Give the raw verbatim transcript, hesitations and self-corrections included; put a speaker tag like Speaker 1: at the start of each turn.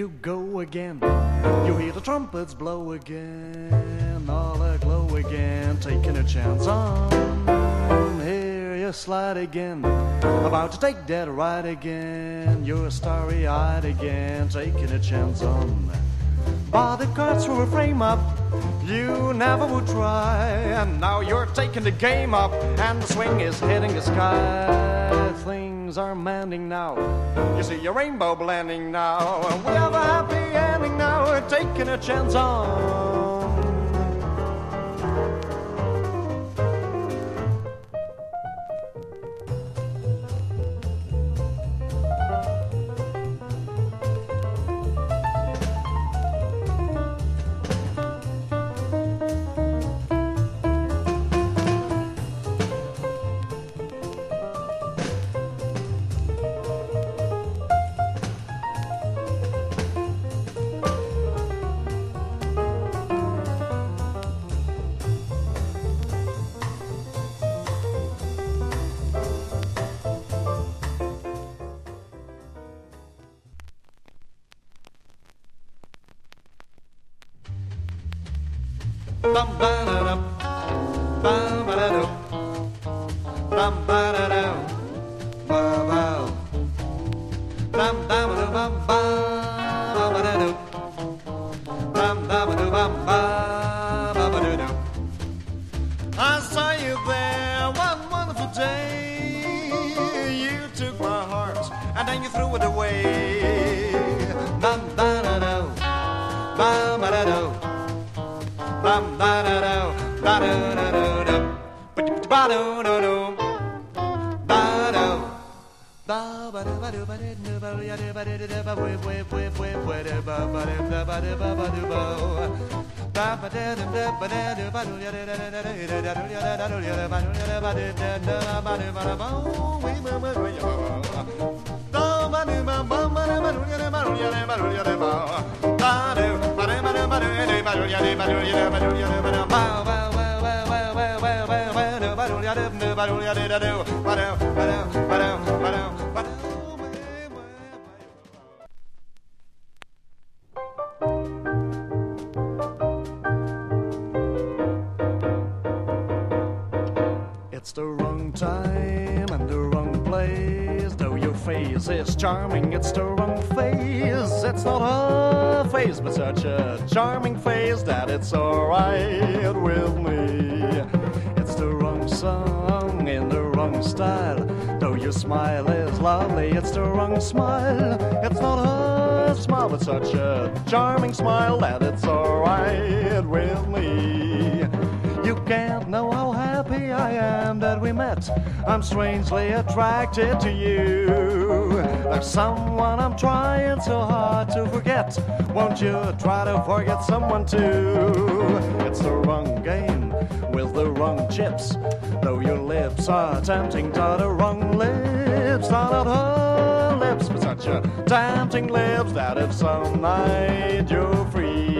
Speaker 1: you go again. You hear the trumpets blow again, all aglow again, taking a chance on. Here you slide again, about to take that ride again. You're starry-eyed again, taking a chance on. Bodyguards threw a frame up, you never would try, and now you're taking the game up, and the swing is hitting the sky. Things are mending now, you see your rainbow blending now, and we have a happy ending now, we're taking a chance on. Bum ba da dum, bum ba da dum, bum ba da dum, ba ba, bum ba da dum, bum ba ba da dum, bum ba da dum, bum ba ba da dum. I saw you there one wonderful day. You took my heart and then you threw it away. Bum ba da dum, bum ba da dum. Bum ba da do, ba do do do do, ba do do do, ba do, ba ba do ba do ba do ba do ya do ba do do ba we we we we we do ba ba do ba ba do ba ba do ba, ba ba do do ba do do ba do ya do do do do do do ya do do ya do ba do ya do ba do do do ba do ba do ba we we we we ya ba, do ba do ba ba ba do ba do ya do ba do ya do ba do ya do ba, ba do ba do ba do ba do ya do ba do ya do ba do ya do ba do ya do ba do ba ba ba ba ba ba ba ba ba do ba do ya do ba do ya do do ba do ba do ba do ba do ba do. It's the wrong time and the wrong place. Though your face is charming, it's the wrong face. It's not a face, but such a charming face that it's alright with me. It's the wrong song in the wrong style. Though your smile is lovely, it's the wrong smile. It's not a smile, but such a charming smile that it's alright with me. You can't know how happy I am that we met. I'm strangely attracted to you. There's someone I'm trying so hard to forget. Won't you try to forget someone too? It's the wrong game with the wrong chips. Though your lips are tempting to the wrong lips. Not her lips, but such a tempting lips that if some night you're free,